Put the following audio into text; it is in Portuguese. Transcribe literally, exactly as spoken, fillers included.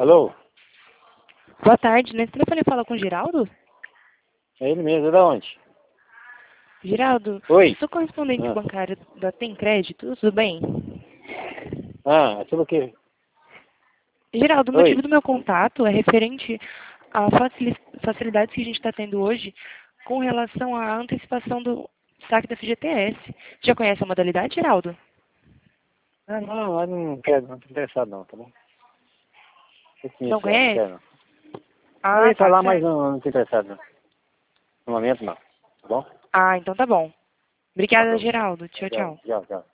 Alô? Boa tarde, nesse telefone fala com o Geraldo? É ele mesmo, é da onde? Geraldo, Oi? sou correspondente Ah, bancário da Tem Crédito, tudo bem? ah aquilo que... Geraldo, o motivo Oi? do meu contato é referente a facili- facilidades que a gente está tendo hoje com relação à antecipação do saque da F G T S. Já conhece a modalidade, Geraldo? Ah, não, eu não quero, não tô interessado não, tá bom? Eu Não conheço ela, não conhece? quero não. Eu Ah, ia tá falar, mas certo. não, não tô interessado não. No momento não, tá bom? Ah, então tá bom. Tá Obrigada, bom. Geraldo. Tchau, Tchau, tchau. tchau, tchau.